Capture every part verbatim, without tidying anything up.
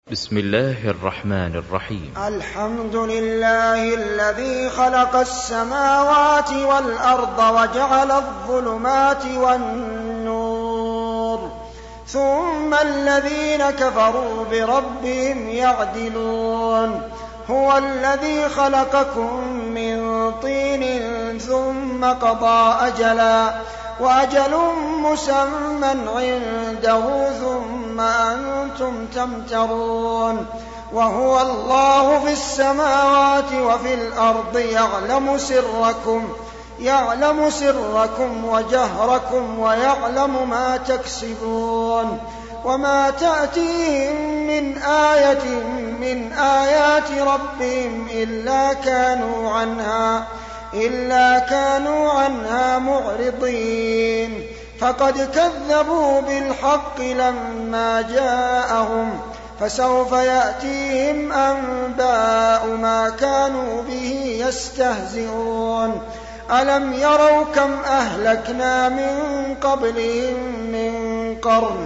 بسم الله الرحمن الرحيم. الحمد لله الذي خلق السماوات والأرض وجعل الظلمات والنور ثم الذين كفروا بربهم يعدلون. هو الذي خلقكم من طين ثم قضى أجلا وأجل مسمى عنده ثم أنتم تمترون. وهو الله في السماوات وفي الأرض يعلم سركم يعلم سركم وجهركم ويعلم ما تكسبون. وما تأتيهم من آية من آيات ربهم إلا كانوا عنها إلا كانوا عنها معرضين. فقد كذبوا بالحق لما جاءهم فسوف يأتيهم أنباء ما كانوا به يستهزئون. ألم يروا كم أهلكنا من قبلهم من قرن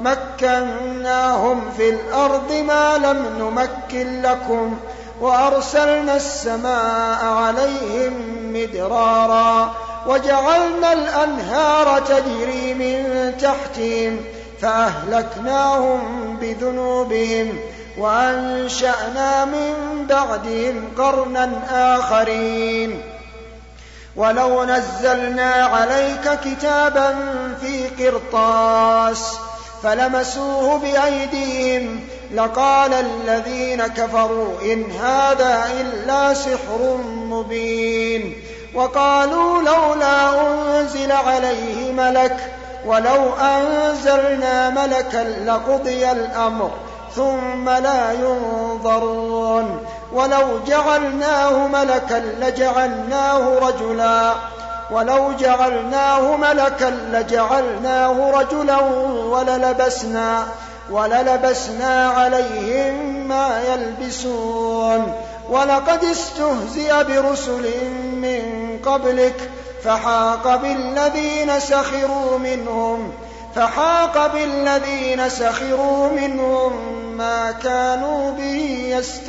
مكناهم في الأرض ما لم نمكن لكم وأرسلنا السماء عليهم مدرارا وجعلنا الأنهار تجري من تحتهم فأهلكناهم بذنوبهم وأنشأنا من بعدهم قرنا آخرين. ولو نزلنا عليك كتابا في قرطاس فلمسوه بأيديهم لقال الذين كفروا إن هذا إلا سحر مبين. وقالوا لولا أنزل عليه ملك ولو أنزلنا ملكا لقضي الأمر ثم لا ينظرون. ولو جعلناه ملكا لجعلناه رجلا ولو جعلناه ملكا لجعلناه رجلا وللبسنا وللبسنا عليهم ما يلبسون. ولقد استهزئ برسل من قبلك فحاق بالذين سخروا منهم فحاق بالذين سخروا منهم ما كانوا به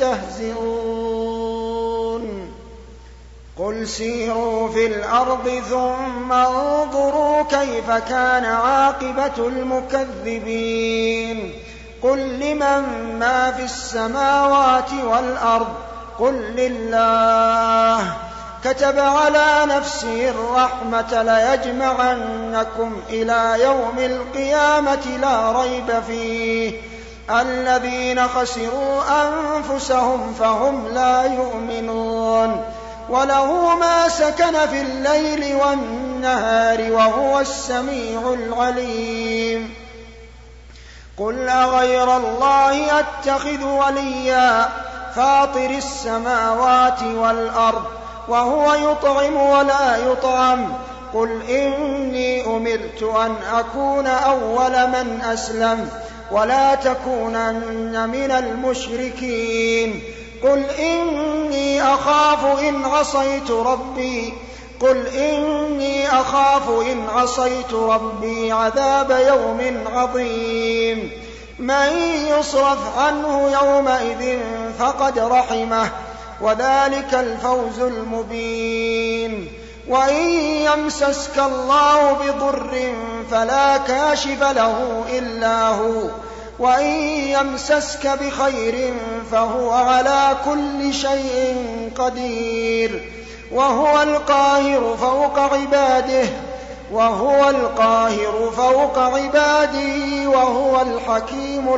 يستهزئون. قل سيروا في الأرض ثم انظروا كيف كان عاقبة المكذبين. قل لمن ما في السماوات والأرض قل لله. كتب على نفسه الرحمة ليجمعنكم إلى يوم القيامة لا ريب فيه. الذين خسروا أنفسهم فهم لا يؤمنون. وله ما سكن في الليل والنهار وهو السميع العليم. قل أغير الله أتخذ وليا فاطر السماوات والأرض وهو يطعم ولا يطعم. قل إني أمرت أن أكون أول من أسلم ولا تكونن من المشركين. قل إني أخاف إن عصيت ربي قل إني أخاف إن عصيت ربي عذاب يوم عظيم. من يصرف عنه يومئذ فقد رحمه وذلك الفوز المبين. وإن يمسسك الله بضر فلا كاشف له إلا هو وإن يمسسك بخير فهو على كل شيء قدير. وهو القاهر فوق عباده وهو القاهر فوق عباده وهو الحكيم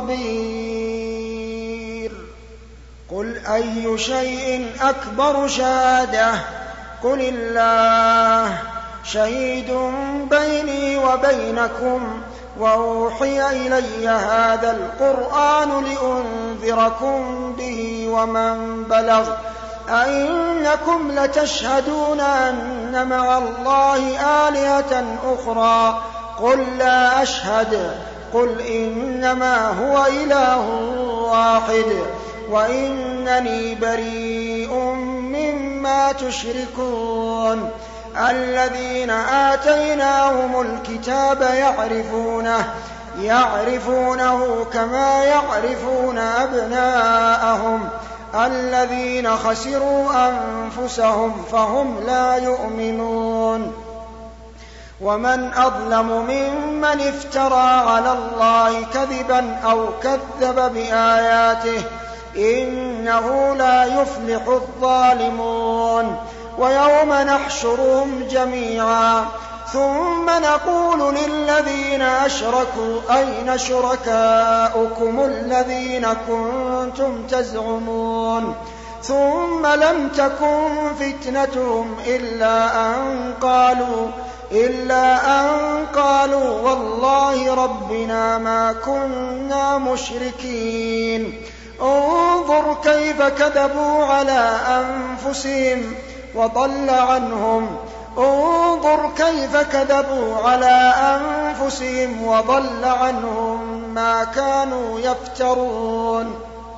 الخبير. قل أي شيء أكبر شهادة قل الله شهيد بيني وبينكم وأوحي إلي هذا القرآن لأنذركم به ومن بلغ أئنكم لتشهدون أن مع الله آلهة أخرى قل لا أشهد قل إنما هو إله واحد وإنني بريء مما تشركون. الذين آتيناهم الكتاب يعرفونه يعرفونه كما يعرفون أبناءهم الذين خسروا أنفسهم فهم لا يؤمنون. ومن أظلم ممن افترى على الله كذبا أو كذب بآياته إنه لا يفلح الظالمون. ويوم نحشرهم جميعا ثم نقول للذين أشركوا أين شركاؤكم الذين كنتم تزعمون ثم لم تكن فتنتهم إلا أن قالوا إلا أن قالوا والله ربنا ما كنا مشركين. انظر كيف كذبوا على أنفسهم وضل عنهم انظر كيف كذبوا على أنفسهم وضل عنهم ما كانوا يفترون.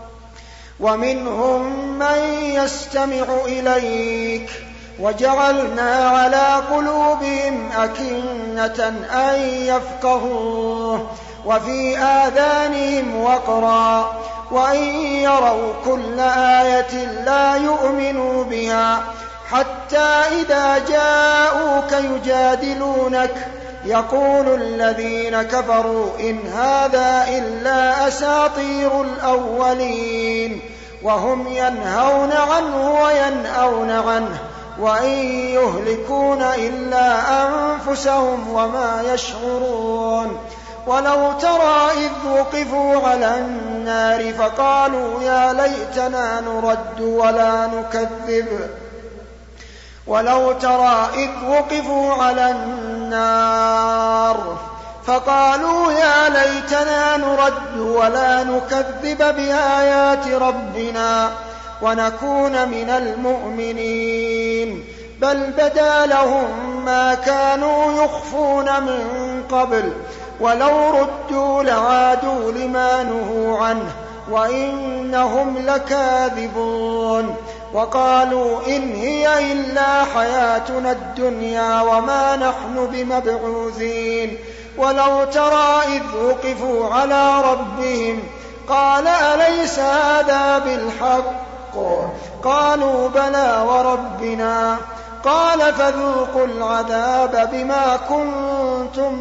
ومنهم من يستمع إليك وجعلنا على قلوبهم أكنة أن يفقهوه وفي آذانهم وقرا وإن يروا كل آية لا يؤمنوا بها حتى إذا جاءوك يجادلونك يقول الذين كفروا إن هذا إلا أساطير الأولين وهم ينهون عنه وينأون عنه وإن يهلكون إلا أنفسهم وما يشعرون. ولو ترى إذ وقفوا على النار فقالوا يا ليتنا نرد ولا نكذب ولو ترى إذ وقفوا على النار فقالوا يا ليتنا نرد ولا نكذب بآيات ربنا ونكون من المؤمنين بل بدا لهم ما كانوا يخفون من قبل ولو ردوا لعادوا لما نهوا عنه وإنهم لكاذبون. وقالوا إن هي إلا حياتنا الدنيا وما نحن بمبعوثين. ولو ترى إذ وقفوا على ربهم قال أليس هذا بالحق قالوا بلى وربنا قال فذوقوا العذاب بما كنتم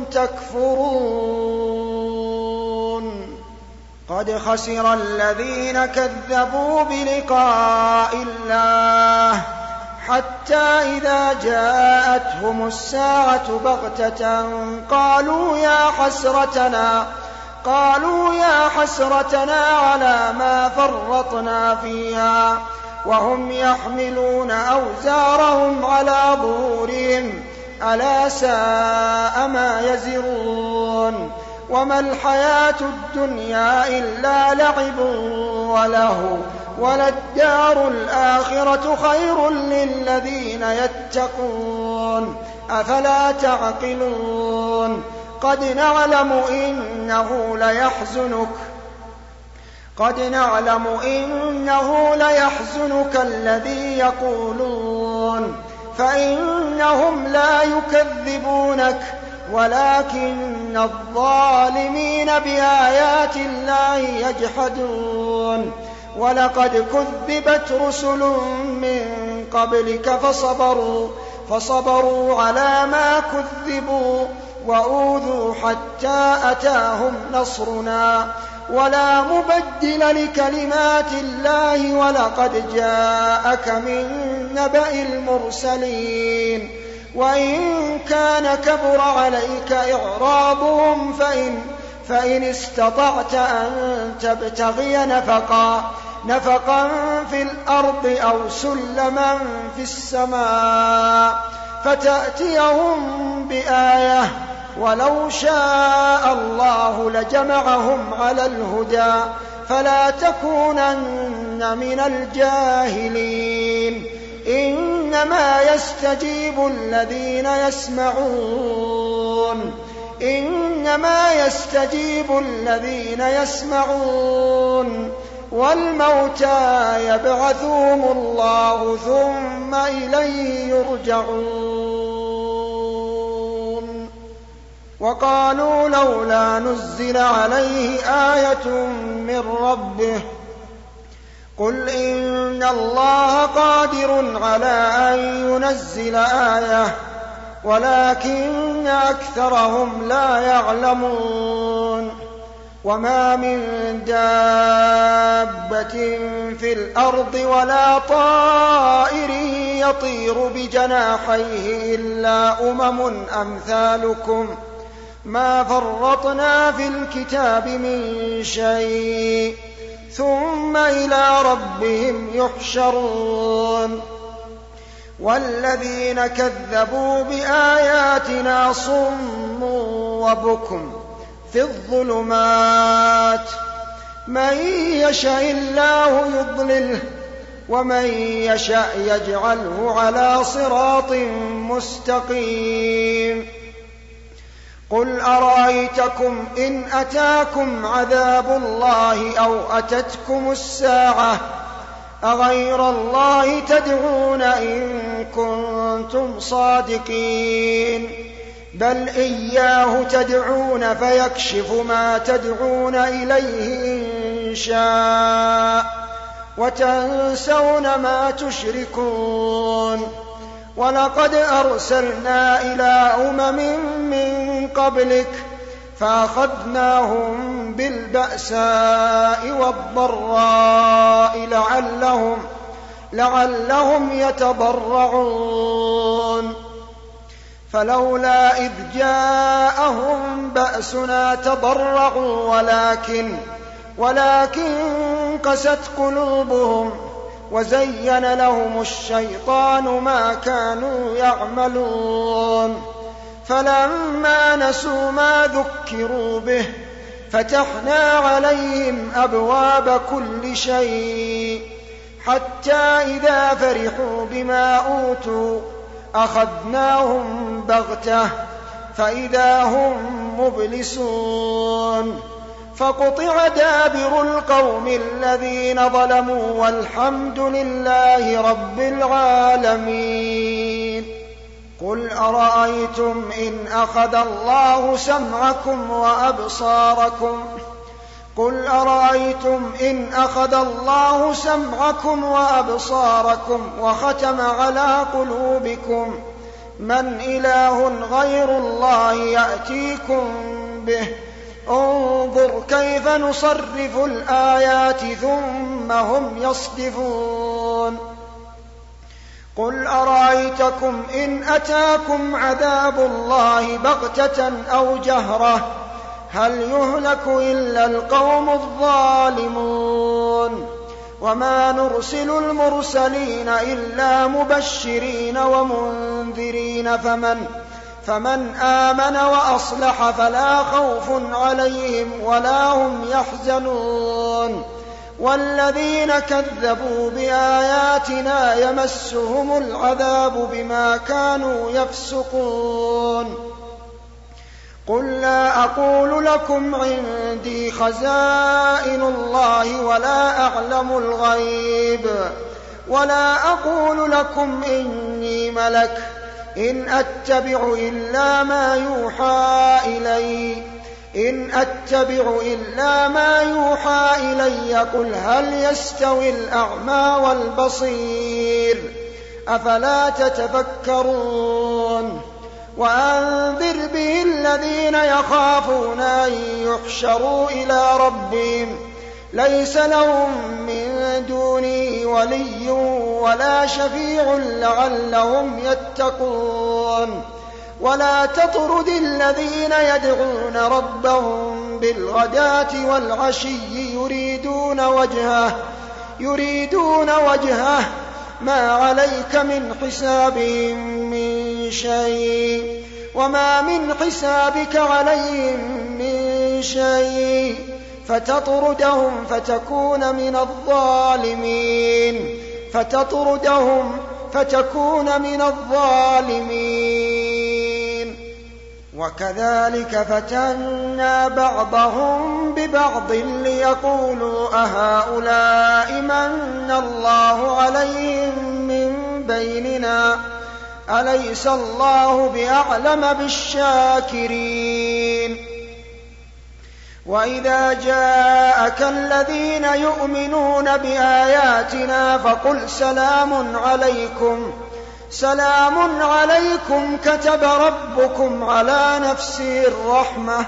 تكفرون. قد خسر الذين كذبوا بلقاء الله حتى إذا جاءتهم الساعة بغتة قالوا يا حسرتنا قالوا يا حسرتنا على ما فرطنا فيها وهم يحملون أوزارهم على ظهورهم ألا ساء ما يزرون. وما الحياة الدنيا إلا لعب وله وللدار الآخرة خير للذين يتقون أفلا تعقلون. قد نعلم إنه ليحزنك قد نعلم إنه ليحزنك الذي يقولون فإنهم لا يكذبونك ولكن الظالمين بآيات الله يجحدون. ولقد كذبت رسل من قبلك فصبروا فصبروا على ما كذبوا وأوذوا حتى أتاهم نصرنا ولا مبدل لكلمات الله ولقد جاءك من نبأ المرسلين. وإن كان كبر عليك إعراضهم فإن, فإن استطعت أن تبتغي نفقا نفقا في الأرض أو سلما في السماء فتأتيهم بآية ولو شاء الله لجمعهم على الهدى فلا تكونن من الجاهلين. إنما يستجيب الذين يسمعون إنما يستجيب الذين يسمعون والموتى يبعثهم الله ثم إليه يرجعون. وقالوا لولا نزل عليه آية من ربه قل إن الله قادر على أن ينزل آية ولكن أكثرهم لا يعلمون وما من دابة في الأرض ولا طائر يطير بجناحيه إلا أمم أمثالكم ما فرطنا في الكتاب من شيء ثم إلى ربهم يحشرون والذين كذبوا بآياتنا صم وبكم في الظلمات من يشاء الله يضلله ومن يشاء يجعله على صراط مستقيم قل أرأيتكم إن أتاكم عذاب الله أو أتتكم الساعة أغير الله تدعون إن كنتم صادقين بل إياه تدعون فيكشف ما تدعون إليه إن شاء وتنسون ما تشركون ولقد أرسلنا إلى أمم من قبلك فأخذناهم بالبأساء والضراء لعلهم, لعلهم يتضرعون فلولا إذ جاءهم بأسنا تضرعوا ولكن, ولكن قست قلوبهم وزين لهم الشيطان ما كانوا يعملون فلما نسوا ما ذكروا به فتحنا عليهم أبواب كل شيء حتى إذا فرحوا بما أوتوا أخذناهم بغتة فإذا هم مبلسون فقطع دابر القوم الذين ظلموا والحمد لله رب العالمين قل أرأيتم إن أخذ الله سمعكم وأبصاركم قل أرأيتم إن أخذ الله سمعكم وأبصاركم وختم على قلوبكم من إله غير الله يأتيكم به انظر كيف نصرف الآيات ثم هم يصدفون قل أرأيتكم إن أتاكم عذاب الله بغتة أو جهرة هل يهلك إلا القوم الظالمون وما نرسل المرسلين إلا مبشرين ومنذرين فمن, فمن آمن وأصلح فلا خوف عليهم ولا هم يحزنون والذين كذبوا بآياتنا يمسهم العذاب بما كانوا يفسقون قل لا أقول لكم عندي خزائن الله ولا أعلم الغيب ولا أقول لكم إني ملك إن أتبع إلا ما يوحى إلي إن أتبع إلا ما يوحى إلي قل هل يستوي الأعمى والبصير أفلا تتفكرون وأنذر به الذين يخافون أن يحشروا إلى ربهم ليس لهم من دونه ولي ولا شفيع لعلهم يتقون ولا تطرد الذين يدعون ربهم بالغداة والعشي يريدون وجهه يريدون وجهه ما عليك من حسابهم من شيء وما من حسابك عليهم من شيء فتطردهم فتكون من الظالمين فتطردهم فتكون من الظالمين وكذلك فتنا بعضهم ببعض ليقولوا أهؤلاء من الله عليهم من بيننا أليس الله بأعلم بالشاكرين وإذا جاءك الذين يؤمنون بآياتنا فقل سلام عليكم سلام عليكم كتب ربكم على نفسه الرحمة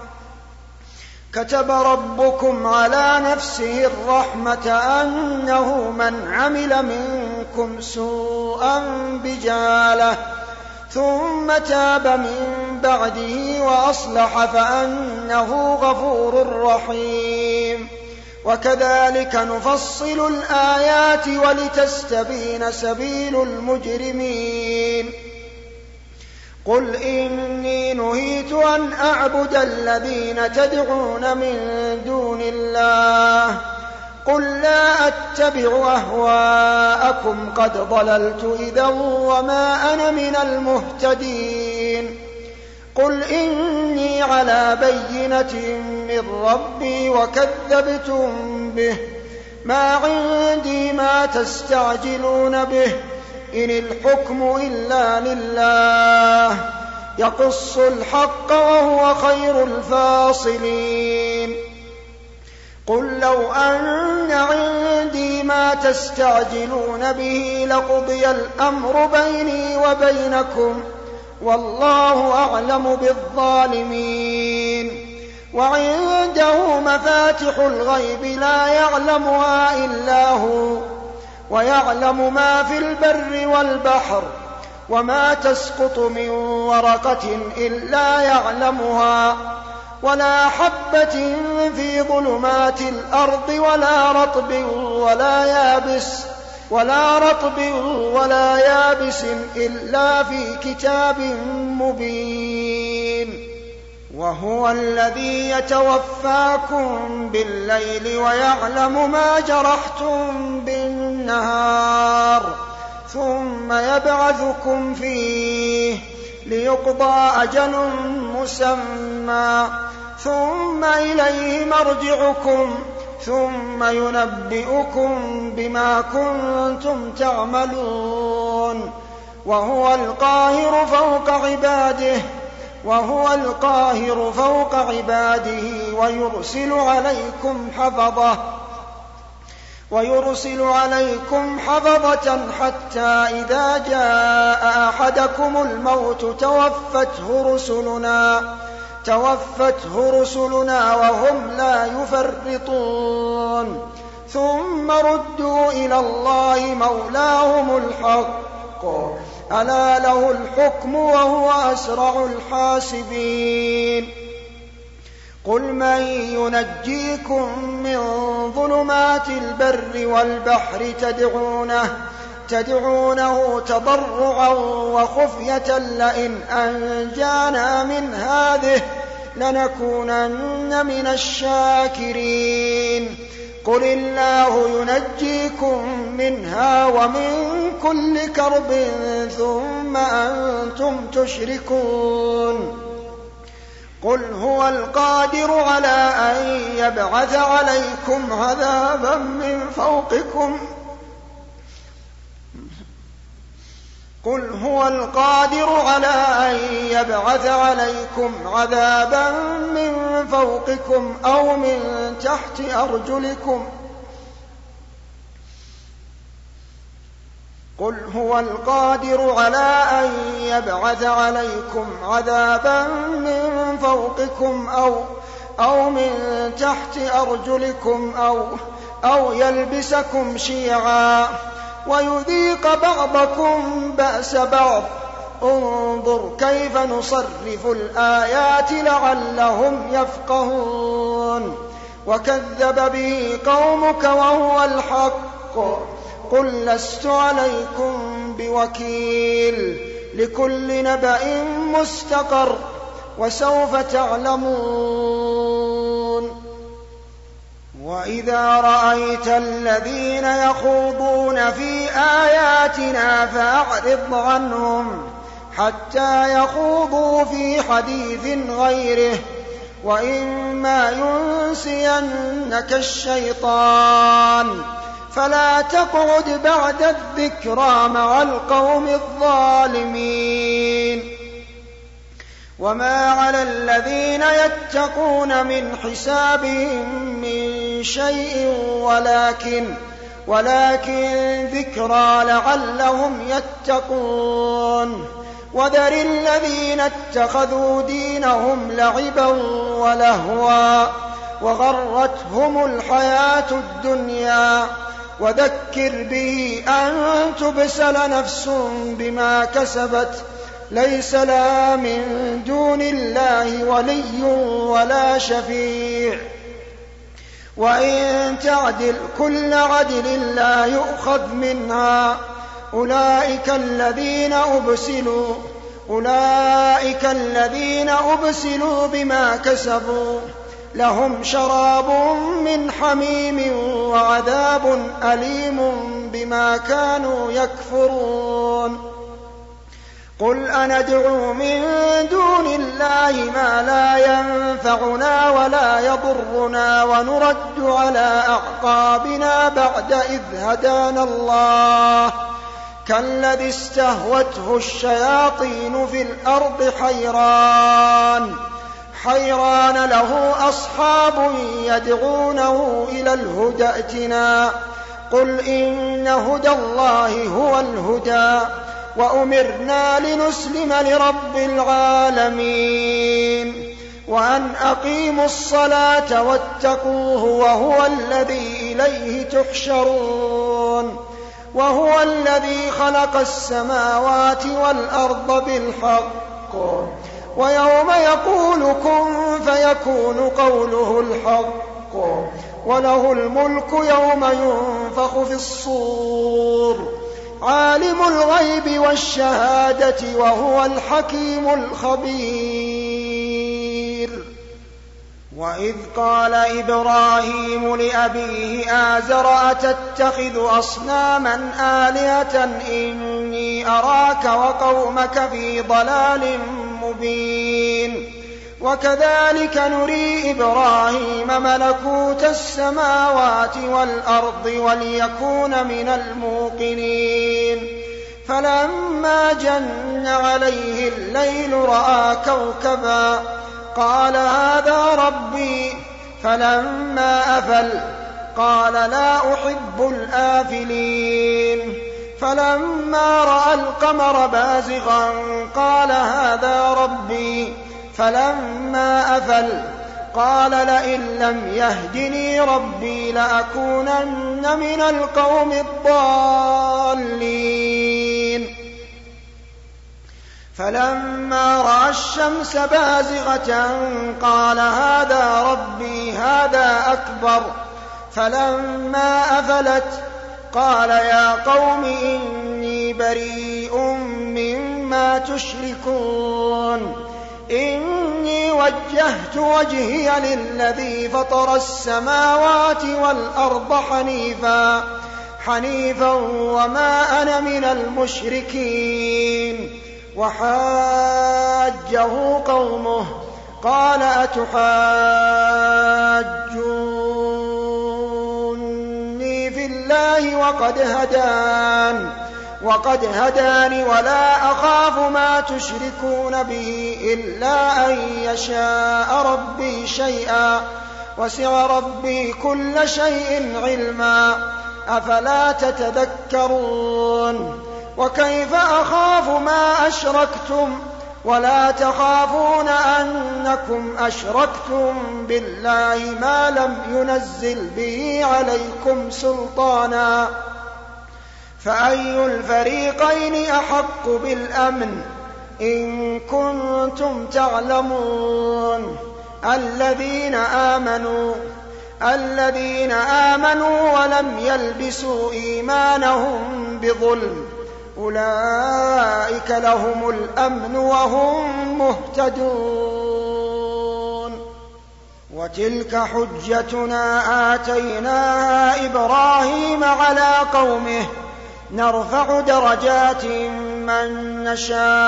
كتب ربكم على نفسه الرحمة أنه من عمل منكم سوءا بجهالة ثم تاب من بعده وأصلح فأنه غفور رحيم وكذلك نفصل الآيات ولتستبين سبيل المجرمين قل إني نهيت أن أعبد الذين تدعون من دون الله قل لا أتبع أهواءكم قد ضللت إذا وما أنا من المهتدين قل إني على بينة من ربي وكذبتم به ما عندي ما تستعجلون به إن الحكم إلا لله يقص الحق وهو خير الفاصلين قل لو أن عندي ما تستعجلون به لقضي الأمر بيني وبينكم والله أعلم بالظالمين وعنده مفاتح الغيب لا يعلمها إلا هو ويعلم ما في البر والبحر وما تسقط من ورقة إلا يعلمها ولا حبة في ظلمات الأرض ولا رطب ولا يابس ولا رطب ولا يابس إلا في كتاب مبين وهو الذي يتوفاكم بالليل ويعلم ما جرحتم بالنهار ثم يبعثكم فيه ليقضى أجل مسمى ثم إليه مرجعكم ثم ينبئكم بما كنتم تعملون وهو القاهر فوق عباده وهو القاهر فوق عباده ويرسل عليكم حفظة ويرسل عليكم حفظة حتى إذا جاء أحدكم الموت توفته رسلنا توفته رسلنا وهم لا يفرطون ثم ردوا إلى الله مولاهم الحق ألا له الحكم وهو أسرع الحاسبين قل من ينجيكم من ظلمات البر والبحر تدعونه تدعونه تضرعا وخفية لئن أنجانا من هذه لنكونن من الشاكرين قل الله ينجيكم منها ومن كل كرب ثم أنتم تشركون قل هو القادر على أن يبعث عليكم عذابا من فوقكم قل هو القادر على أن يبعث عليكم عذابا من فوقكم أو من تحت أرجلكم قل هو القادر على أن يبعث عليكم عذابا من فوقكم أو أو من تحت أرجلكم أو أو يلبسكم شيعا ويذيق بعضكم بأس بعض انظر كيف نصرف الآيات لعلهم يفقهون وكذب به قومك وهو الحق قل لست عليكم بوكيل لكل نبأ مستقر وسوف تعلمون وإذا رأيت الذين يخوضون في آياتنا فأعرض عنهم حتى يخوضوا في حديث غيره وإما ينسينك الشيطان فلا تقعد بعد الذكرى مع القوم الظالمين. وما على الذين يتقون من حسابهم من شيء ولكن ولكن ذكرى لعلهم يتقون. وذر الذين اتخذوا دينهم لعبا ولهوا وغرتهم الحياة الدنيا وذكر به أن تبسل نفس بما كسبت ليس لها من دون الله ولي ولا شفيع وإن تعدل كل عدل لا يؤخذ منها. أولئك الذين أبسلوا أولئك الذين أبسلوا بما كسبوا لهم شراب من حميم وعذاب أليم بما كانوا يكفرون. قل أندعو من دون الله ما لا ينفعنا ولا يضرنا ونرد على أعقابنا بعد إذ هدانا الله كالذي استهوته الشياطين في الأرض حيران حيران له أصحاب يدعونه إلى الهدى ائتنا. قل إن هدى الله هو الهدى وأمرنا لنسلم لرب العالمين وأن أقيموا الصلاة واتقوه وهو الذي إليه تحشرون. وهو الذي خلق السماوات والأرض بالحق ويوم يقول كن فيكون قوله الحق وله الملك يوم ينفخ في الصور عالم الغيب والشهادة وهو الحكيم الخبير. وإذ قال إبراهيم لأبيه آزر أتتخذ أصناما آلهة إني أراك وقومك في ضلال مبين. وكذلك نري إبراهيم ملكوت السماوات والأرض وليكون من الموقنين. فلما جن عليه الليل رأى كوكبا قال هذا ربي فلما أفل قال لا أحب الآفلين. فلما رأى القمر بازغا قال هذا ربي فلما أفل قال لئن لم يهدني ربي لأكونن من القوم الضالين. فلما رأى الشمس بازغة قال هذا ربي هذا أكبر. فلما أفلت قال يا قوم إني بريء مما تشركون إني وجهت وجهي للذي فطر السماوات والأرض حنيفا حنيفا وما أنا من المشركين. وحاجه قومه قال أتحاجوني في الله وقد هدان وقد هداني ولا أخاف ما تشركون به إلا أن يشاء ربي شيئا وسع ربي كل شيء علما أفلا تتذكرون. وكيف أخاف ما أشركتم ولا تخافون أنكم أشركتم بالله ما لم ينزل به عليكم سلطانا فأي الفريقين أحق بالأمن إن كنتم تعلمون. الذين آمنوا الذين آمنوا ولم يلبسوا إيمانهم بظلم أولئك لهم الأمن وهم مهتدون. وتلك حجتنا آتيناها إبراهيم على قومه نرفع درجات من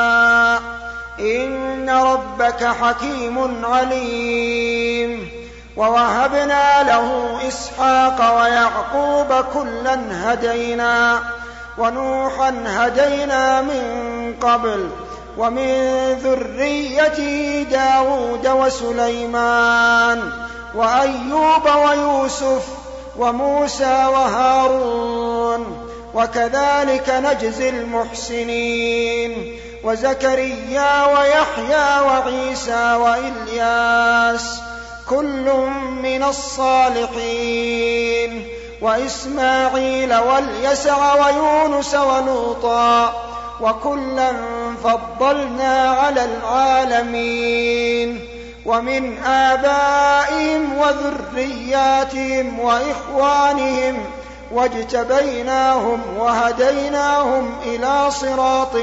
نشاء إن ربك حكيم عليم. ووهبنا له إسحاق ويعقوب كلا هدينا ونوحا هدينا من قبل ومن ذريته داود وسليمان وأيوب ويوسف وموسى وهارون وكذلك نجزي المحسنين وزكريا ويحيى وعيسى وإلياس كل من الصالحين وإسماعيل واليسع ويونس ولوطا وكلا فضلنا على العالمين ومن آبائهم وذرياتهم وإخوانهم واجتبيناهم وهديناهم إلى صراط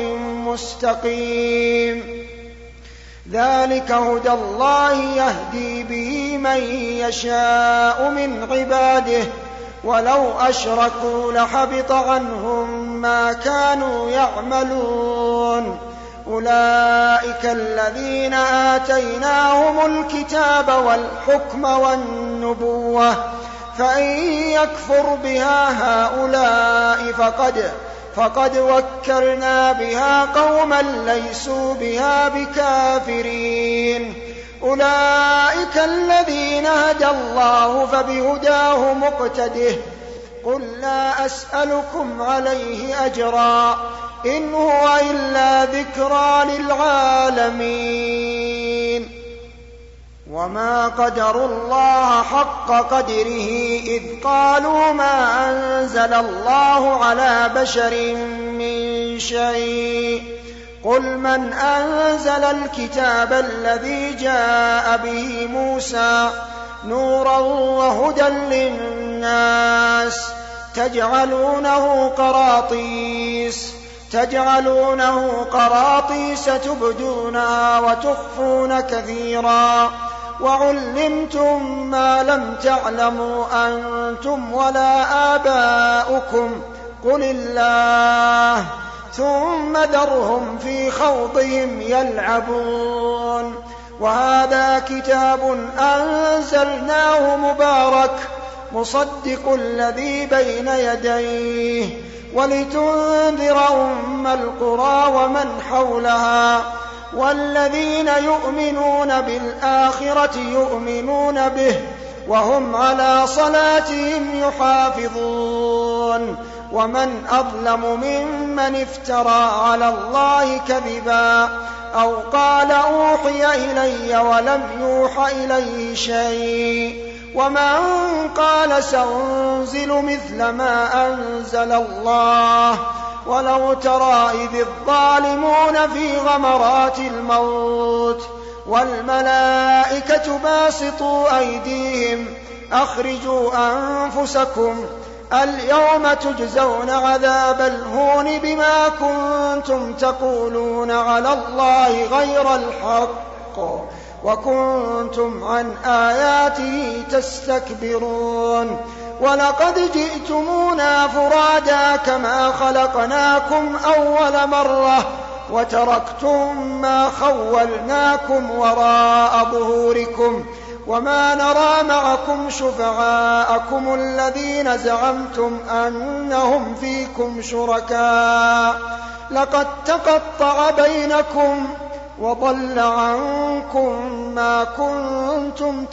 مستقيم ذلك هدى الله يهدي به من يشاء من عباده ولو أشركوا لحبط عنهم ما كانوا يعملون أولئك الذين آتيناهم الكتاب والحكم والنبوة فإن يكفر بها هؤلاء فقد, فقد وكلنا بها قوما ليسوا بها بكافرين أولئك الذين هدى الله فبهداه مقتده قل لا أسألكم عليه أجرا إن هو إلا ذكرى للعالمين وما قدروا الله حق قدره إذ قالوا ما أنزل الله على بشر من شيء قل من أنزل الكتاب الذي جاء به موسى نورا وهدى للناس تجعلونه قراطيس تجعلونه قراطيس تبدونها وتخفون كثيرا وعلمتم ما لم تعلموا أنتم ولا آباؤكم قل الله ثم ذرهم في خوضهم يلعبون وهذا كتاب أنزلناه مبارك مصدق الذي بين يديه ولتنذر أم القرى ومن حولها والذين يؤمنون بالآخرة يؤمنون به وهم على صلاتهم يحافظون ومن أظلم ممن افترى على الله كذبا أو قال أوحي إلي ولم يوح إليه شيء ومن قال سأنزل مثل ما أنزل الله ولو ترى إذ الظالمون في غمرات الموت والملائكة باسطوا أيديهم أخرجوا أنفسكم اليوم تجزون عذاب الهون بما كنتم تقولون على الله غير الحق وكنتم عن آياته تستكبرون ولقد جئتمونا فرادا كما خلقناكم أول مرة وتركتم ما خولناكم وراء ظهوركم وما نرى معكم شفعاءكم الذين زعمتم أنهم فيكم شركاء لقد تقطع بينكم وضل عنكم ما كنتم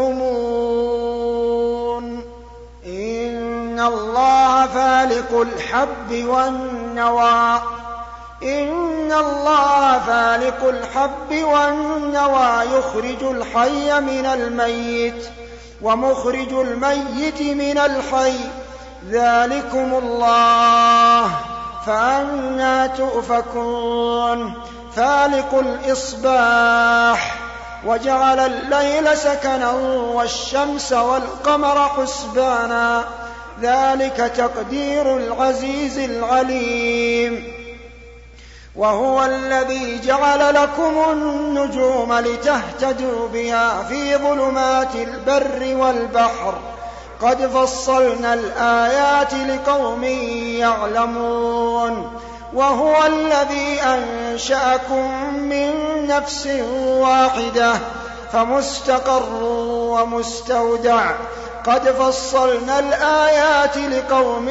تزعمون إن الله فالق الحب والنوى إن الله فالق الحب والنوى يخرج الحي من الميت ومخرج الميت من الحي ذلكم الله فأنى تؤفكون فالق الإصباح وجعل الليل سكنا والشمس والقمر حسبانا ذلك تقدير العزيز العليم وهو الذي جعل لكم النجوم لتهتدوا بها في ظلمات البر والبحر قد فصلنا الآيات لقوم يعلمون وهو الذي أنشأكم من نفس واحدة فمستقر ومستودع. قد فصلنا الآيات لقوم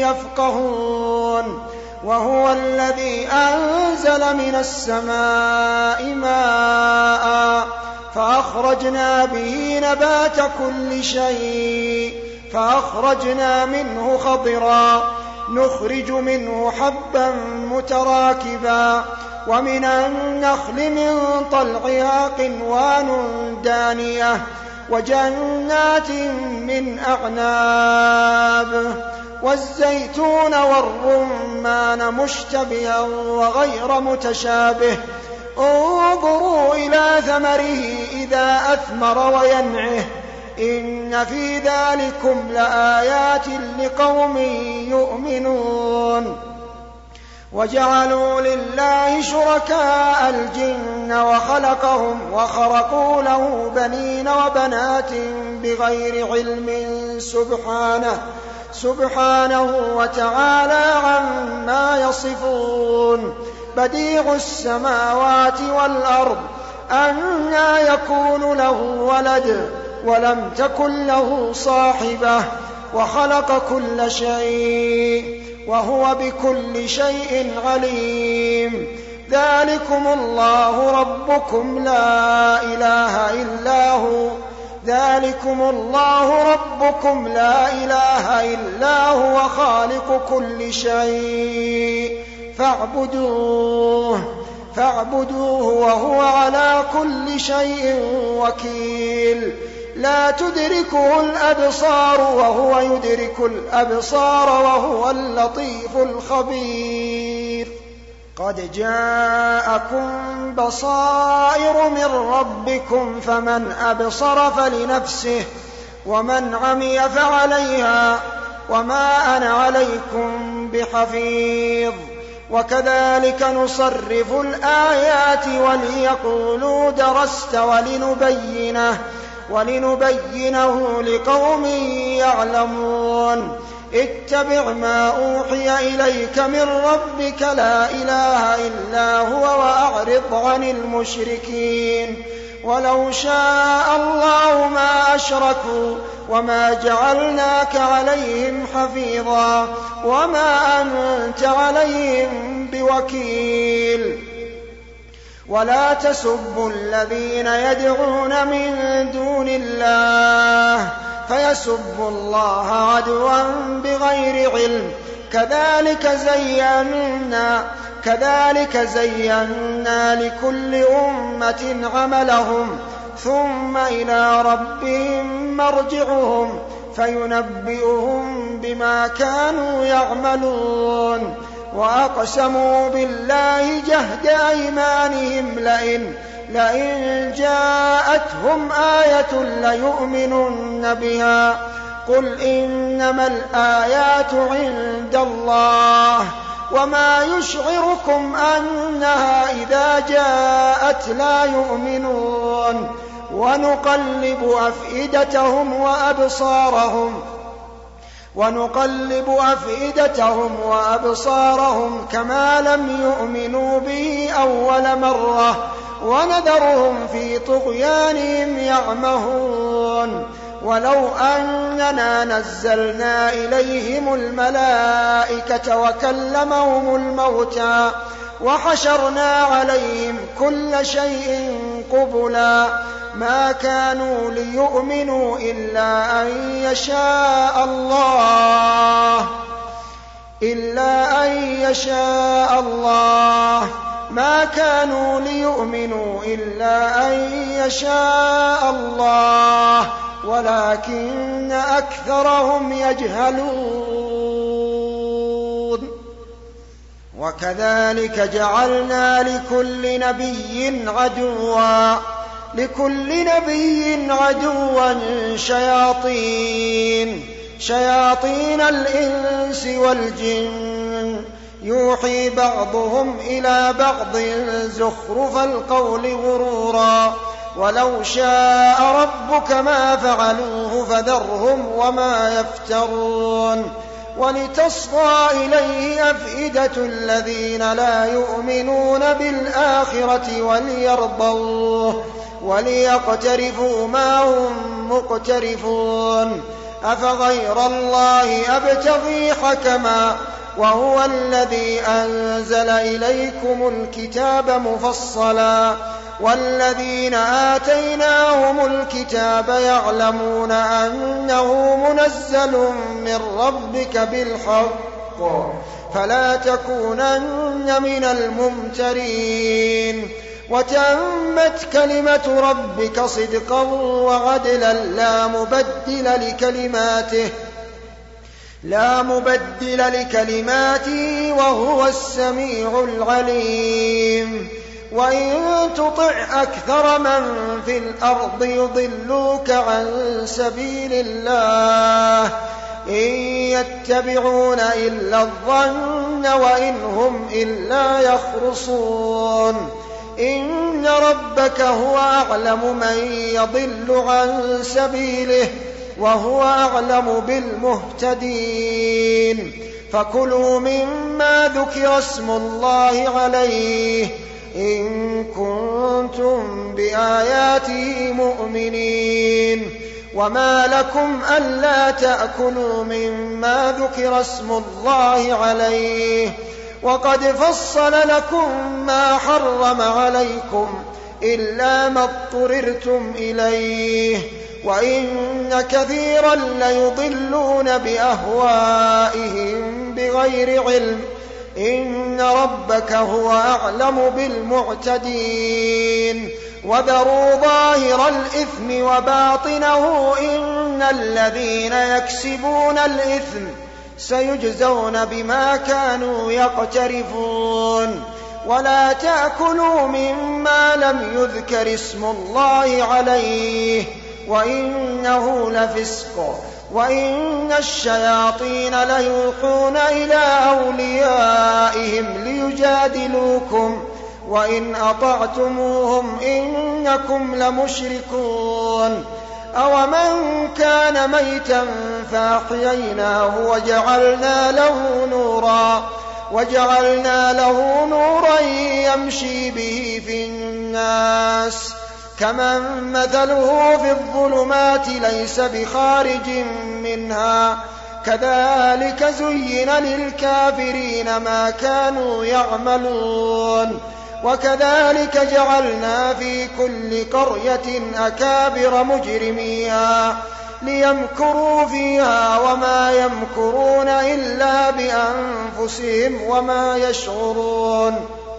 يفقهون. وهو الذي أنزل من السماء ماء فأخرجنا به نبات كل شيء فأخرجنا منه خضرا نخرج منه حبا متراكبا ومن النخل من طلعها قنوان دانية وجنات من أعناب والزيتون والرمان مشتبها وغير متشابه انظروا إلى ثمره إذا أثمر وينعه إن في ذلكم لآيات لقوم يؤمنون. وجعلوا لله شركاء الجن وخلقهم وخرقوا له بنين وبنات بغير علم سبحانه سبحانه وتعالى عما يصفون. بديع السماوات والأرض أنى يكون له ولد ولم تكن له صاحبة وخلق كل شيء وهو بكل شيء عليم. ذلكم الله ربكم لا إله إلا هو ذلكم الله ربكم لا إله إلا هو خالق كل شيء فاعبدوه فاعبدوه وهو على كل شيء وكيل. لا تدركه الأبصار وهو يدرك الأبصار وهو اللطيف الخبير. قد جاءكم بصائر من ربكم فمن أبصر فلنفسه ومن عمي فعليها وما أنا عليكم بحفيظ. وكذلك نصرف الآيات وليقولوا درست ولنبينه ولنبينه لقوم يعلمون. اتبع ما أوحي إليك من ربك لا إله إلا هو وأعرض عن المشركين. ولو شاء الله ما أشركوا وما جعلناك عليهم حفيظا وما أنت عليهم بوكيل. ولا تسبوا الذين يدعون من دون الله فيسبوا الله عدوا بغير علم كذلك زينا كذلك زينا لكل أمة عملهم ثم إلى ربهم مرجعهم فينبئهم بما كانوا يعملون. وأقسموا بالله جهد أيمانهم لئن لئن جاءتهم آية ليؤمنن بها قل إنما الآيات عند الله وما يشعركم أنها إذا جاءت لا يؤمنون. ونقلب أفئدتهم وأبصارهم ونقلب أفئدتهم وأبصارهم كما لم يؤمنوا به أول مرة ونذرهم في طغيانهم يعمهون. ولو أننا نزلنا إليهم الملائكة وكلمهم الموتى وحشرنا عليهم كل شيء قبلا ما كانوا ليؤمنوا إلا أن يشاء الله إلا أن يشاء الله ما كانوا ليؤمنوا إلا أن يشاء الله ولكن أكثرهم يجهلون. وكذلك جعلنا لكل نبي عدوا لكل نبي عدوا شياطين شياطين الإنس والجن يوحي بعضهم إلى بعض زخرف القول غرورا ولو شاء ربك ما فعلوه فذرهم وما يفترون. ولتصغى إليه أفئدة الذين لا يؤمنون بالآخرة وليرضوه وليقترفوا ما هم مقترفون أفغير الله أبتغي حكما وهو الذي أنزل إليكم الكتاب مفصلا والذين آتيناهم الكتاب يعلمون أنه منزل من ربك بالحق فلا تكونن من الممترين وتمت كلمة ربك صدقا وعدلا لا مبدل لكلماته لا مبدل لكلماته وهو السميع العليم وإن تطع أكثر من في الأرض يضلوك عن سبيل الله إن يتبعون إلا الظن وإن هم إلا يخرصون إن ربك هو أعلم من يضل عن سبيله وهو أعلم بالمهتدين فكلوا مما ذكر اسم الله عليه إن كنتم بآياته مؤمنين وما لكم ألا تأكلوا مما ذكر اسم الله عليه وقد فصل لكم ما حرم عليكم إلا ما اضطررتم إليه وإن كثيرا ليضلون بأهوائهم بغير علم إن ربك هو أعلم بالمعتدين وذروا ظاهر الإثم وباطنه إن الذين يكسبون الإثم سيجزون بما كانوا يقترفون ولا تأكلوا مما لم يذكر اسم الله عليه وإنه لفسق وإن الشياطين ليوحون إلى أوليائهم ليجادلوكم وإن أطعتموهم إنكم لمشركون أومن كان ميتا فأحييناه وجعلنا له نورا وجعلنا له نورا يمشي به في الناس كمن مثله في الظلمات ليس بخارج منها كذلك زين للكافرين ما كانوا يعملون وكذلك جعلنا في كل قرية أكابر مجرميها ليمكروا فيها وما يمكرون إلا بأنفسهم وما يشعرون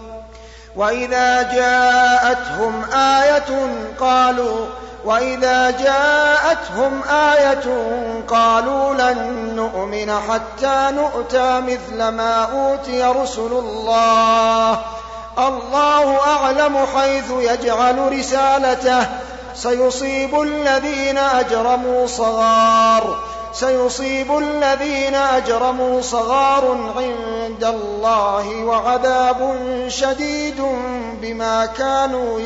وإذا جاءتهم آية قالوا وإذا جاءتهم آية قالوا لن نؤمن حتى نؤتى مثل ما أوتي رسل الله الله أعلم حيث يجعل رسالته سيصيب الذين أجرموا صغار سيصيب الذين أجرموا صغار عند الله وعذاب شديد بما كانوا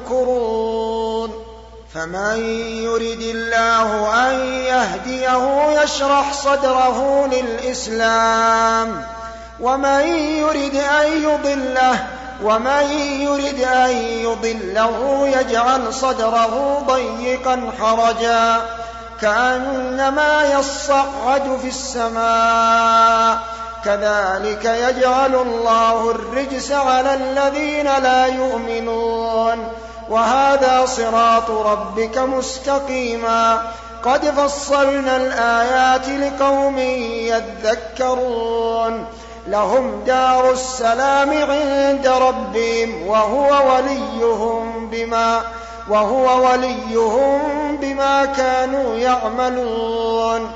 يمكرون فمن يرد الله أن يهديه يشرح صدره للإسلام ومن يرد أن يضله ومن يرد أن يضله يجعل صدره ضيقا حرجا كأنما يصعد في السماء كذلك يجعل الله الرجس على الذين لا يؤمنون وهذا صراط ربك مستقيما قد فصلنا الآيات لقوم يذكرون لهم دار السلام عند ربهم وهو وليهم بما وهو وليهم بما كانوا يعملون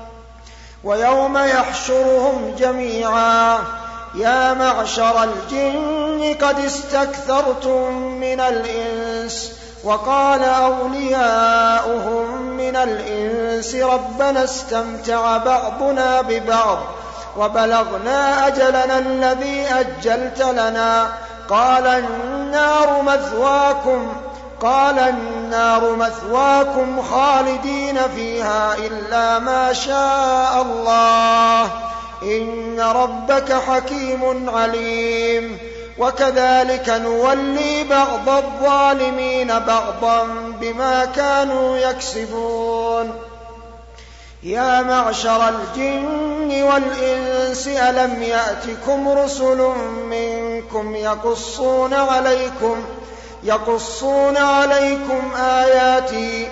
ويوم يحشرهم جميعا يا معشر الجن قد استكثرتم من الإنس وقال أولياؤهم من الإنس ربنا استمتع بعضنا ببعض وبلغنا أجلنا الذي أجلت لنا قال النار مثواكم قال النار مثواكم خالدين فيها إلا ما شاء الله إن ربك حكيم عليم وكذلك نولي بعض الظالمين بعضا بما كانوا يكسبون. يا معشر الجن والإنس ألم يأتكم رسل منكم يقصون عليكم يقصون عليكم آياتي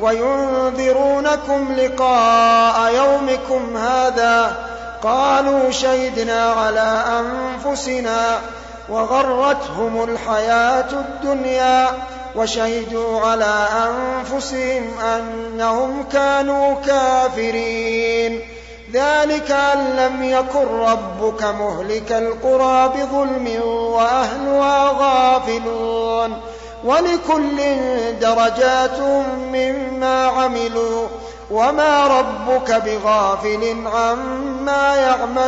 وينذرونكم لقاء يومكم هذا؟ قالوا شهدنا على أنفسنا وغرتهم الحياة الدنيا وشهدوا على أنفسهم أنهم كانوا كافرين. ذلك أن لم يكن ربك مهلك القرى بظلم وأهلها غافلون، ولكل درجات مما عملوا وما ربك بغافل عما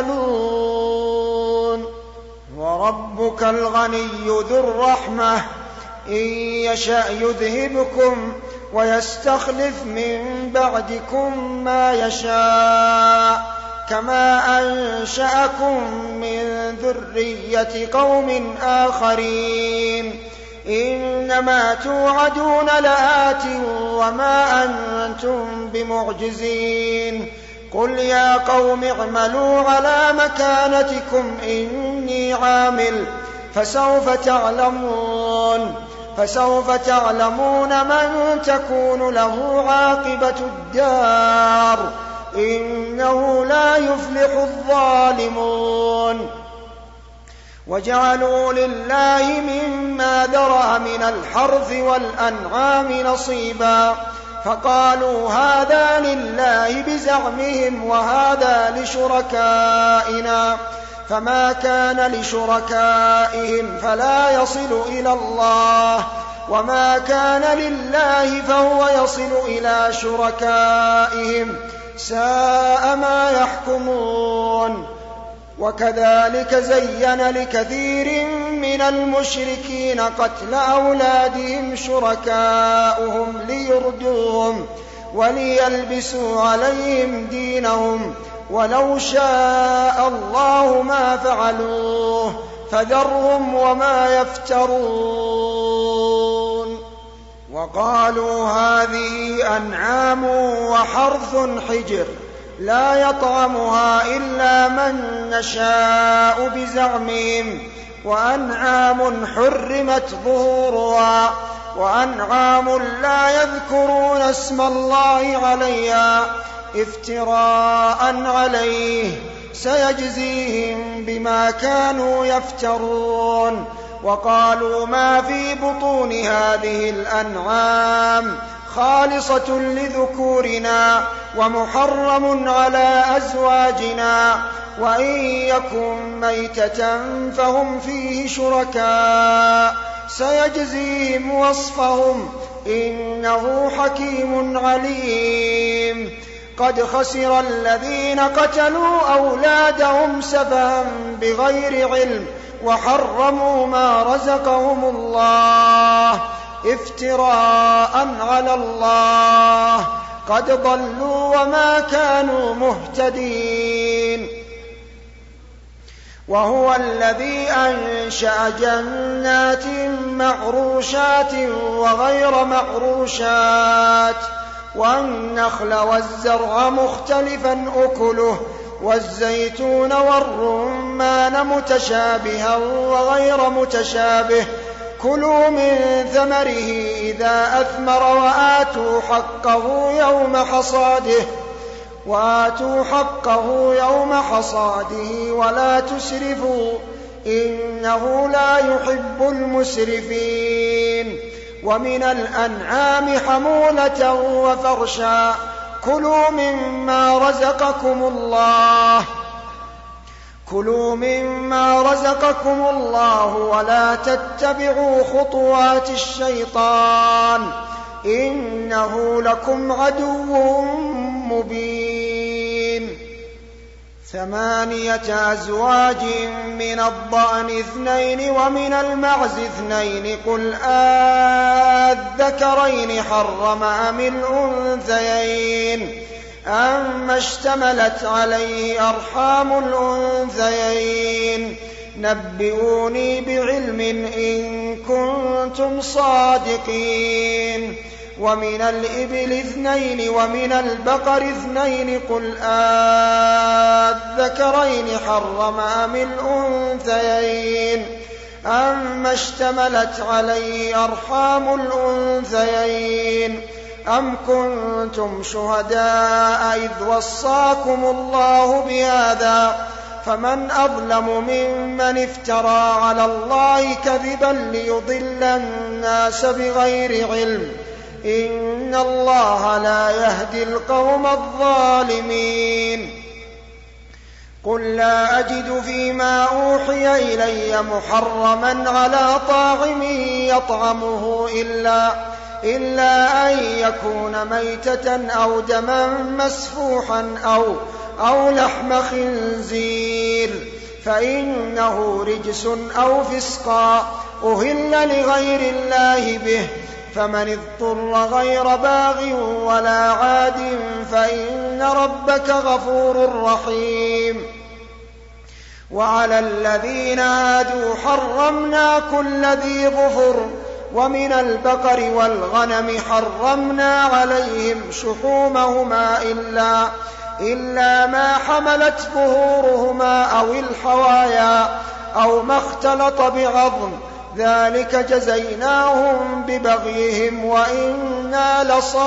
يعملون. وربك الغني ذو الرحمة إن يشأ يذهبكم ويستخلف من بعدكم ما يشاء كما أنشأكم من ذرية قوم آخرين. إنما توعدون لآت وما أنتم بمعجزين. قل يا قوم اعملوا على مكانتكم إني عامل فسوف تعلمون فسوف تعلمون من تكون له عاقبة الدار إنه لا يفلح الظالمون. وجعلوا لله مما ذرأ من الحرث والأنعام نصيبا فقالوا هذا لله بزعمهم وهذا لشركائنا، فما كان لشركائهم فلا يصل إلى الله وما كان لله فهو يصل إلى شركائهم، ساء ما يحكمون. وكذلك زين لكثير من المشركين قتل أولادهم شركاؤهم ليردوهم وليلبسوا عليهم دينهم ولو شاء الله ما فعلوه فذرهم وما يفترون. وقالوا هذه أنعام وحرث حجر لا يطعمها إلا من نشاء بزعمهم، وأنعام حرمت ظهورها وأنعام لا يذكرون اسم الله عليها افتراء عليه سيجزيهم بما كانوا يفترون. وقالوا ما في بطون هذه الأنعام خالصة لذكورنا ومحرم على أزواجنا وإن يكن ميتة فهم فيه شركاء سيجزيهم وصفهم إنه حكيم عليم. قد خسر الذين قتلوا أولادهم سفها بغير علم وحرموا ما رزقهم الله افتراء على الله قد ضلوا وما كانوا مهتدين. وهو الذي أنشأ جنات معروشات وغير معروشات والنخل والزرع مختلفا أكله والزيتون والرمان متشابها وغير متشابه كلوا من ثمره إذا أثمر وآتوا حقه يوم حصاده وآتوا حقه يوم حصاده ولا تسرفوا إنه لا يحب المسرفين. ومن الأنعام حمولة وفرشا كلوا مما رزقكم الله كلوا مما رزقكم الله ولا تتبعوا خطوات الشيطان إنه لكم عدو مبين. ثمانية أزواج من الضأن اثنين ومن المعز اثنين قل آذكرين حرم أم الأنثيين أما اشتملت عليه أرحام الأنثيين نبئوني بعلم إن كنتم صادقين ومن الإبل اثنين ومن البقر اثنين قل آذكرين حرم أم الأنثيين أما اشتملت عليه أرحام الأنثيين أم كنتم شهداء إذ وصاكم الله بهذا فمن أظلم ممن افترى على الله كذبا ليضل الناس بغير علم إن الله لا يهدي القوم الظالمين قل لا أجد فيما أوحي إلي محرما على طاعم يطعمه إلا, إلا أن يكون ميتة أو دما مسفوحا أو, أو لحم خنزير فإنه رجس أو فسقا أهل لغير الله به فمن اضطر غير باغ ولا عاد فإن ربك غفور رحيم وعلى الذين هادوا حرمنا كل ذي ظفر ومن البقر والغنم حرمنا عليهم شحومهما إلا, إلا ما حملت ظهورهما أو الحوايا أو ما اختلط بعظم ذلك جزيناهم ببغيهم وإنا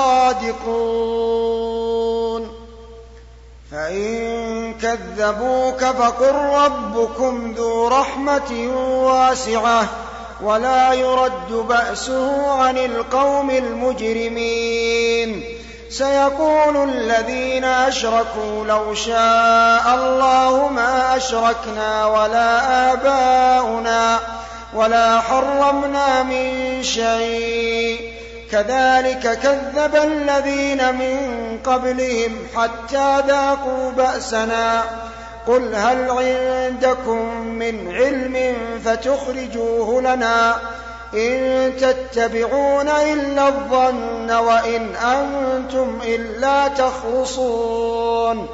لصادقون فإن كذبوك فقل ربكم ذو رحمة واسعة ولا يرد بأسه عن القوم المجرمين سيقول الذين أشركوا لو شاء الله ما أشركنا ولا آباؤنا ولا حرمنا من شيء كذلك كذب الذين من قبلهم حتى ذاقوا بأسنا قل هل عندكم من علم فتخرجوه لنا إن تتبعون إلا الظن وإن أنتم إلا تخرصون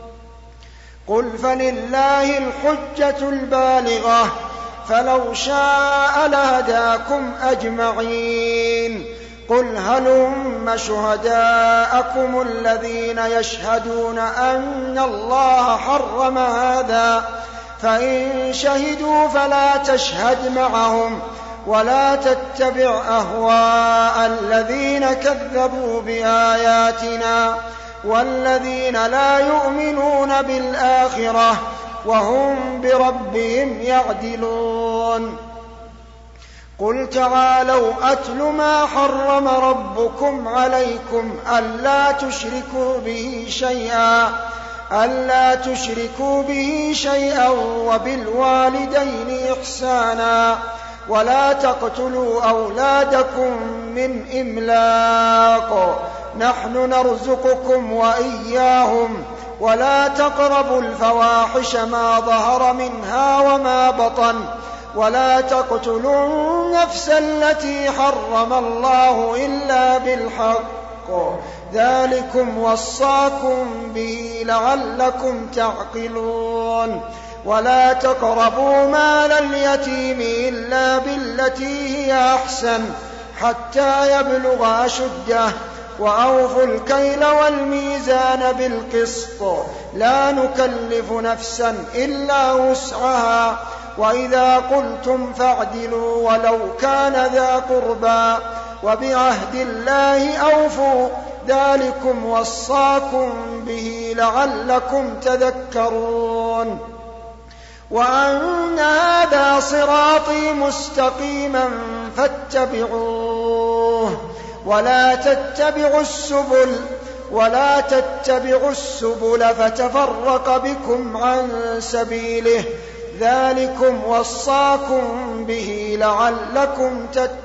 قل فلله الحجة البالغة فلو شاء لهداكم أجمعين قل هلم شهداءكم الذين يشهدون أن الله حرم هذا فإن شهدوا فلا تشهد معهم ولا تتبع أهواء الذين كذبوا بآياتنا والذين لا يؤمنون بالآخرة وهم بربهم يعدلون قل تعالوا أتل ما حرم ربكم عليكم ألا تشركوا به شيئا ألا تشركوا به شيئا وبالوالدين إحسانا ولا تقتلوا أولادكم من إملاق نحن نرزقكم وإياهم ولا تقربوا الفواحش ما ظهر منها وما بطن ولا تقتلوا النفس التي حرم الله إلا بالحق ذلكم وصاكم به لعلكم تعقلون ولا تقربوا مال اليتيم إلا بالتي هي أحسن حتى يبلغ أشده وأوفوا الكيل والميزان بالقسط لا نكلف نفسا إلا وسعها وإذا قلتم فاعدلوا ولو كان ذا قربى وبعهد الله أوفوا ذلكم وصاكم به لعلكم تذكرون وأن هذا صراطي مستقيما فاتبعوه ولا تتبعوا السبل ولا تتبعوا السبل فتفرق بكم عن سبيله ذلكم وصاكم به لعلكم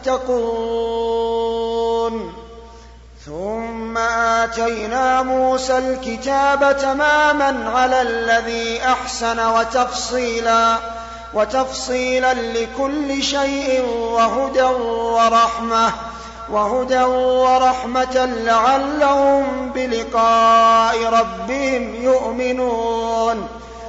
تتقون ثم آتينا موسى الكتاب تماما على الذي أحسن وتفصيلا وتفصيلا لكل شيء وهدى ورحمة وهدى ورحمة لعلهم بلقاء ربهم يؤمنون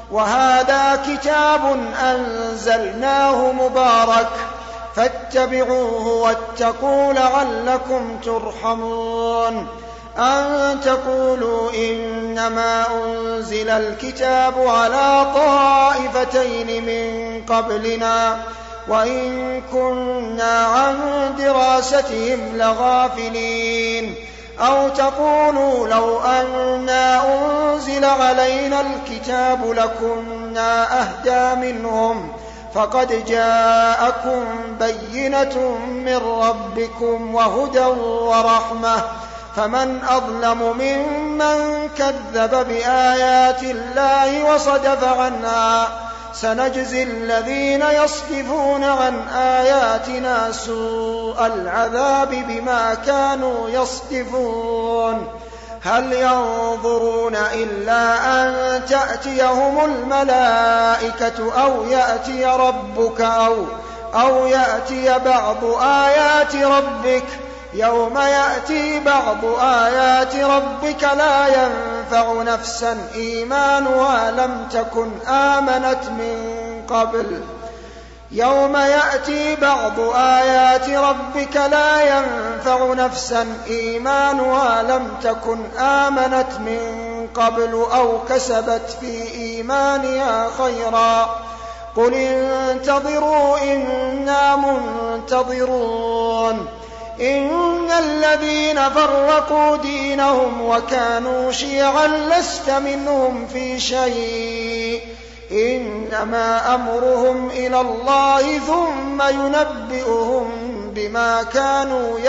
وهذا كتاب أنزلناه مبارك فاتبعوه واتقوا لعلكم ترحمون أن تقولوا إنما أنزل الكتاب على طائفتين من قبلنا وإن كنا عن دراستهم لغافلين أو تقولوا لو أنا أنزل علينا الكتاب لكنا أهدى منهم فقد جاءكم بينة من ربكم وهدى ورحمة فمن أظلم ممن كذب بآيات الله وصدف عنها سنجزي الذين يصدفون عن آياتنا سوء العذاب بما كانوا يصدفون هل ينظرون إلا أن تأتيهم الملائكة أو يأتي ربك أو, أو يأتي بعض آيات ربك يوم يأتي بعض آيات ربك لا ينفع نفسا إيمانها لم تكن آمنت من قبل يوم يأتي بعض آيات ربك لا ينفع نفسا إيمانها لم تكن آمنت من قبل أو كسبت في إيمانها خيرا قل انتظروا إنا منتظرون إن الذين فرقوا دينهم وكانوا شيعا لست منهم في شيء إنما أمرهم إلى الله ثم ينبئهم بما كانوا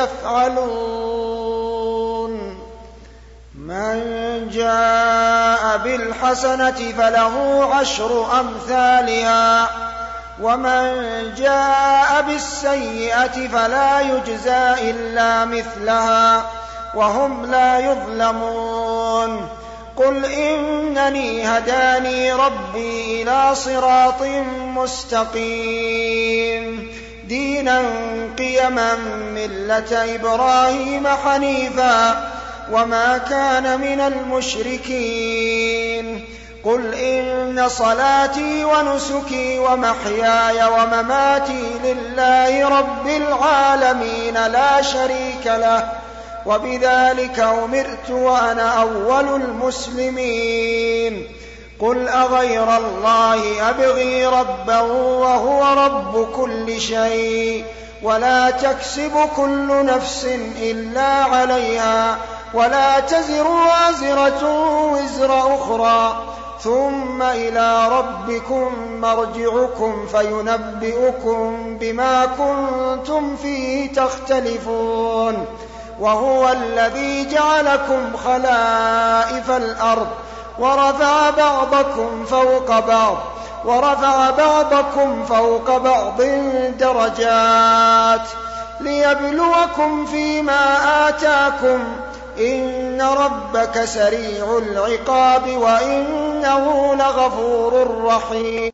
يفعلون من جاء بالحسنة فله عشر أمثالها ومن جاء بالسيئة فلا يجزى إلا مثلها وهم لا يظلمون قل إنني هداني ربي إلى صراط مستقيم دينا قيما ملة إبراهيم حنيفا وما كان من المشركين قل إن صلاتي ونسكي ومحياي ومماتي لله رب العالمين لا شريك له وبذلك أمرت وأنا أول المسلمين قل أغير الله أبغي ربا وهو رب كل شيء ولا تكسب كل نفس إلا عليها ولا تزر وازرة وزر أخرى ثم إلى ربكم مرجعكم فينبئكم بما كنتم فيه تختلفون وهو الذي جعلكم خلائف الأرض ورفع بعضكم فوق بعض ورفع بعضكم فوق بعض درجات ليبلوكم فيما آتاكم إن ربك سريع العقاب وإنه لغفور رحيم